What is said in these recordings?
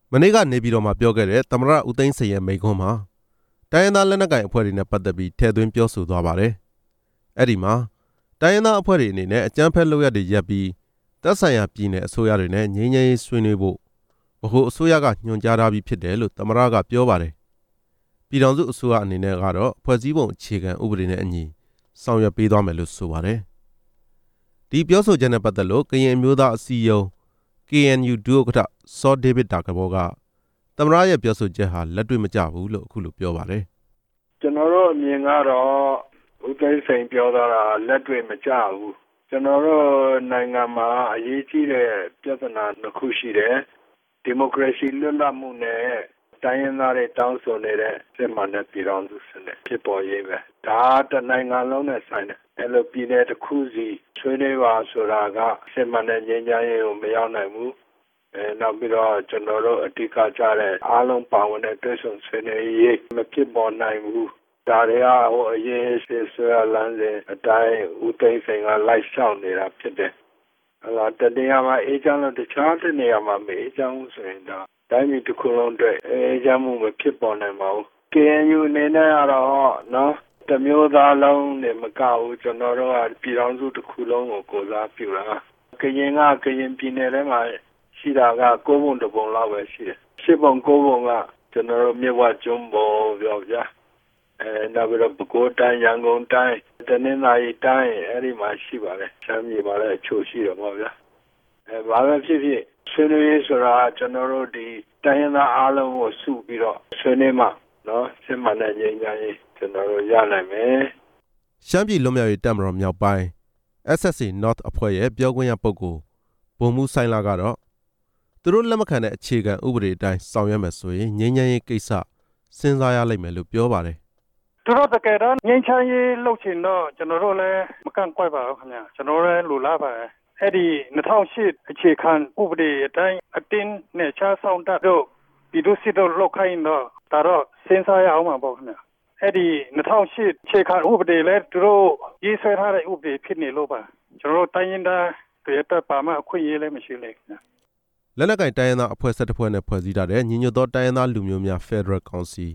မနေ့ကနေပြည်တော်မှာပြောခဲ့တဲ့သမ္မတဦးသိန်းစိန်ရဲ့မိန့်ခွန်းမှာတိုင်းရင်းသားလက်နက်ကိုင်အဖွဲ့တွေနဲ့ပတ်သက်ပြီးထည့်သွင်းပြောဆိုသွားပါတယ်။အဲ့ဒီမှာတိုင်းရင်းသားအဖွဲ့တွေအနေနဲ့အကြမ်းဖက်လုပ်ရပ်တွေရပ်ပြီးသက်ဆိုင်ရာပြည်နယ်အစိုးရတွေနဲ့ငြိမ်းချမ်းရေးဆွေးနွေးဖို့ဗဟိုအစိုးရကညွှန်ကြားထားပြီးဖြစ်တယ်လို့သမ္မတကပြောပါတယ်။ပြည်ထောင်စုအစိုးရအနေနဲ့ကတော့ဖွဲ့စည်းပုံအခြေခံဥပဒေနဲ့အညီဆောင်ရွက်ပေးသွားမယ်လို့ဆိုပါတယ်။ဒီပြောဆိုချက်နဲ့ပတ်သက်လို့ကရင်အမျိုးသားအစည်းအရုံး KNU ဒုဥက္ကဋ္ဌစောဒေးဗစ်တာကဘောကသမ္မတရဲ့ပြောဆိုချက်ဟာလက်တွေ့မကျဘူးလို့အခုလိုပြောပါတယ်။ကျွန်တော်တို့အမြင်ကတော့ဦးသိန်းစိန်ပြောတာလက်တွေ့မကျဘူး။ကျွန်တော်တို့နိုင်ငံမှာအရေးကြီးတဲ့ပြဿနာတစ်ခုရှိတယ်။ဒီမိုကရေစီလွတ်လပ်မှုနဲ့တိုင်းရင်းသားတွေတောင်းဆိုနေတဲ့စစ်မှန်တဲ့ပြည်ထောင်စုစနစ်ဖြစ်ပေါ်ရေးပဲ။ဒါတနိုင်ငံလုံးနဲ့ဆိုင်တယ်။အဲ့လိုပြည်နယ်တစ်ခုစီဆွေးနွေးပါဆိုတာကစစ်မှန်တဲ့ငြိမ်းချမ်းရေးကိုမရောက်နိုင်ဘူး။နောက်ပြီးတော့ကျွန်တော်တို့အဓိကကြတဲ့အားလုံးပါဝင်တဲ့တွဲဆုံဆွေးနွေးရေးမဖြစ်ပေါ်နိုင်ဘူး။ဒါတွေကအရေးစစ်ဆွေးလမ်းစဉ်အတိုင်းဦးသိန်းစိန်ကလိုက်ရှောက်နေတာဖြစ်တယ်။အဲ့တော့တနေရာမှာအေးချမ်းလို့တခြားတစ်နေရာမှာမအေးချမ်းဘူးဆိုရင်ဒါတိုင်းပြည်တစ်ခုလုံးအတွက်အေးချမ်းမှုမဖြစ်ပေါ်နိုင်ပါဘူး။ KNU အနေနဲ့ကတော့နော်တမျိုးသားလုံးနဲ့မကဘူးကျွန်တော်တို့ကပြည်ထောင်စုတစ်ခုလုံးကိုကိုစားပြုတာ။ကရင်ပြည်နယ်ထဲမှာရှိတာက9ပုံ10ပုံလောက်ပဲရှိတယ်။10ပုံ9ပုံကကျွန်တော်တို့မြစ်ဝကျွန်းပေါ်ပြောပြနောက်ပြီးတော့ပဲခူးတိုင်းရန်ကုန်တိုင်းတနင်္သာရီတိုင်းအဲ့ဒီမှာရှိပါတယ်။ရှမ်းပြည်မှာလည်းအချို့ရှိတယ်ပေါ့ဗျာ။ဘာပဲဖြစ်ဖြစ်ဆွေးနွေးရေးဆိုတာကျွန်တော်တို့ဒီတိုင်းရင်းသားအားလုံးကိုစုပြီးတော့ဆွေးနွေးမှနော်စစ်မှန်တဲ့ငြိမ်းချမ်းရေးကျွန်တော်တို့ရနိုင်မယ်။ရှမ်းပြည်လွတ်မြောက်ရေးတပ်မတော်မြောက်ပိုင်း SSA North အဖွဲ့ရဲ့ပြောခွင့်ရပုဂ္ဂိုလ်ဗိုလ်မှူးဆိုင်လာကတော့သူတို့လက်မခံတဲ့အခြေခံဥပဒေအတိုင်းဆောင်ရွက်မယ်ဆိုရင်ငြိမ်းချမ်းရေးကိစ္စစဉ်းစားရလိမ့်မယ်လို့ပြောပါတယ်။သူတို့တကယ်တော့ငြိမ်းချမ်းရေးလုပ်ချင်တော့ကျွန်တော်တို့လည်းမကန့်ကွက်ပါဘူးခင်ဗျာ။ကျွန်တော်လည်းလိုလားပါတယ်။အဲ့ဒီ2008အခြေခံဥပဒေအတိုင်းအတင်းနဲ့ချဆောင်တတ်တော့ပြည်သူစစ်တို့လောက်ခိုင်းတော့ဒါတော့စဉ်းစားရအောင်ပါပေါ့ခင်ဗျာ။အဲ့ဒီ2008အခြေခံဥပဒေလည်းသူတို့ရေးဆွဲထားတဲ့ဥပဒေဖြစ်နေလို့ပါ။ကျွန်တော်တို့တိုင်းရင်းသားတွေအတွက်ပါမှအခွင့်အရေးလည်းမရှိလေခင်ဗျာ။လက်နက်ကိုင်တိုင်းရင်းသားအဖွဲ့17ဖွဲ့နဲ့ဖွဲ့စည်းထားတဲ့ညီညွတ်သောတိုင်းရင်းသားလူမျိုးများ Federal Council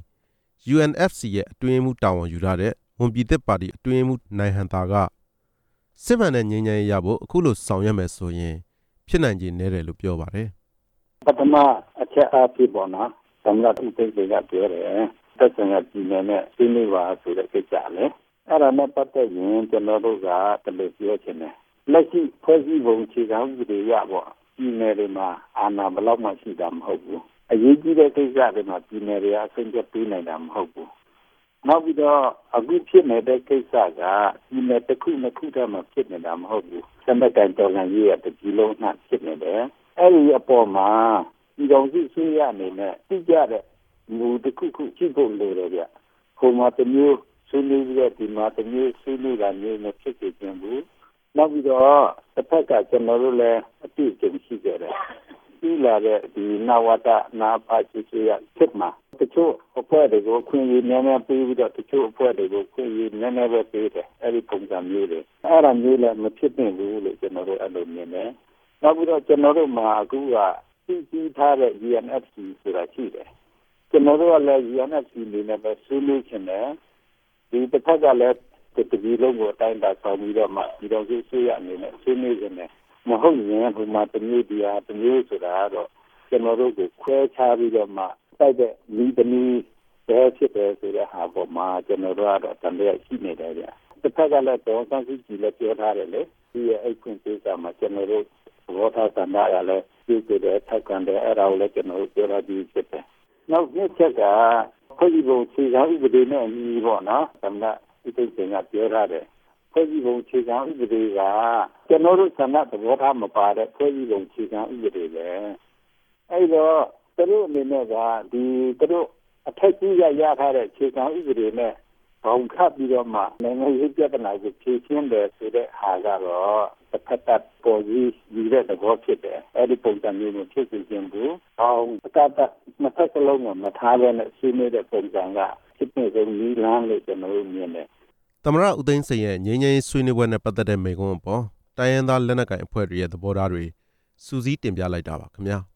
UNFC ရဲ့အတွင်းရေးမှူးတာဝန်ယူထားတဲ့ဝန်ပြည်သစ်ပါတီအတွင်းရေးမှူးနိုင်ဟန်တာကစစ်မှန်တဲ့ငြိမ်းချမ်းရေးရဖို့အခုလိုဆောင်ရွက်မယ်ဆိုရင်ဖြစ်နိုင်ခြေနည်းတယ်လို့ပြောပါတယ်။ပထမအချက်အဖြစ်ပေါ်နော်သမ္မတဦးသိန်းစိန်ကပြောတယ်သက်ဆိုင်ရာပြည်နယ်နဲ့ဆွေးနွေးပါဆိုတဲ့ကိစ္စလေအဲ့ဒါနဲ့ပတ်သက်ရင်ကျွန်တော်တို့ကတလူပြောချင်တယ်လက်ရှိဖွဲ့စည်းပုံအခြေခံဥပဒေရပေါ့ပြည်နယ်တွေမှာအာဏာဘယ်လောက်မှရှိတာမဟုတ်ဘူးအရေးကြီးတဲ့ကိစ္စတွေမှာပြည်နယ်တွေအဆင့်ချက်ပေးနိုင်တာမဟုတ်ဘူးနောက်ပြီးတော့အခုဖြစ်နေတဲ့ကိစ္စကပြည်နယ်တစ်ခုနှစ်ခုတည်းမှာဖြစ်နေတာမဟုတ်ဘူးစံတန်တော်လှန်ရေးရတကြီးလုံးနှံ့ဖြစ်နေတယ်အဲ့ဒီအပေါ်မှာဒီကောင်စီဆွေးရအနေနဲ့သိကြတဲ့မူတစ်ခုခုရှိဖို့လိုတယ်ဗျ။ဟိုမှာတမျိုးဆွေးနွေးပြီးတော့ဒီမှာတမျိုးဆွေးနွေးတာမျိုးနဲ့ဖြစ်နေခြင်းဘူး။နောက်ပြီးတော့တစ်ဖက်ကကျွန်တော်တို့လည်းအပြည့်အစုံရှိကြတယ်။ပြီးလာတဲ့ဒီနဝတနာပါချီရဖြစ်မှာတချို့အဖွဲ့တွေကိုခွင့်ရနည်းနည်းပေးပြီးတော့တချို့အဖွဲ့တွေကိုခွင့်ရနည်းနည်းပဲပေးတယ်။အဲဒီပုံစံမျိုးတွေအဲ့ဒါမျိုးလည်းမဖြစ်နိုင်ဘူးလို့ကျွန်တော်တို့အဲ့လိုမြင်တယ်။နောက်ပြီးတော့ကျွန်တော်တို့မှာအခုကပြီးထားတဲ့ UNFC ဆိုတာရှိတယ်။ကျွန်တော်တို့ကလည်း UNFC နေနဲ့ပဲဆွေးနွေးချင်တယ်။ဒီတစ်ခါကလည်းတတိလုံးကိုအတိုင်းတာဆောင်ပြီးတော့မှဒီတော့ဆွေးရအနေနဲ့ဆွေးနွေးချင်တယ်။မဟုတ်ရင်ဟိုမှာတမျိုးတရားတမျိုးဆိုတာတော့ကျွန်တော်တို့ကိုခွဲခြားပြီးတော့မှတိုက်တဲ့ဒီတမျိုးပဲဖြစ်တယ်ဆိုတဲ့ဟာပေါ်မှာကျွန်တော်တို့ကတော့တန်တဲ့ရှိနေတယ်ဗျ။တစ်ခါကလည်းတော့စမ်းစစ်ကြည့်လည်းပြောထားတယ်လေ။ဒီရဲ့အိတ်ခွင့်ပေးတာမှာကျွန်တော်တို့ဘောထားစံတာရလည်းဒီကတည်းကထောက်ခံတယ်အဲ့ဒါကိုလည်းကျွန်တော်တို့ပြောရပြီးဖြစ်တယ်။နောက်တစ်ချက်ကဖွဲ့စည်းပုံအခြေခံဥပဒေနဲ့ညီပေါ့နော်။သမ္မတဦးသိန်းစိန်ကပြောထားတယ်။ဖွဲ့စည်းပုံအခြေခံဥပဒေကကျွန်တော်တို့ဆန္ဒသဘောထားမပါတဲ့ဖွဲ့စည်းပုံအခြေခံဥပဒေပဲ။အဲ့တော့သူတို့အနေနဲ့ကဒီသူတို့အထက်ကြီးရထားတဲ့အခြေခံဥပဒေနဲ့ဘောင်ခတ်ပြီးတော့မှနိုင်ငံရေးပြဿနာကိုဖြေရှင်းတယ်ဆိုတဲ့ဟာကတော့တစ်ခါတည်းပေါ်ကြီးယူတဲ့သဘောဖြစ်တယ်အဲ့ဒီပုံစံမျိုးကိုဖြစ်စေခြင်းဘူးအောင်အကတမသက်စလုံးကမထားဘဲနဲ့ဆွေးနွေးတဲ့ပုံစံကဖြစ်နေဆုံးနီးလန်းလို့ကျွန်တော်မြင်တယ်သမ္မတဦးသိန်းစိန်ရဲ့ငြိမ်းချမ်းရေးဆွေးနွေးပွဲနဲ့ပတ်သက်တဲ့မိန့်ခွန်းအပေါ်တိုင်းရင်းသားလက်နက်ကိုင်အဖွဲ့တွေရဲ့သဘောထားတွေစူးစီးတင်ပြလိုက်တာပါခင်ဗျာ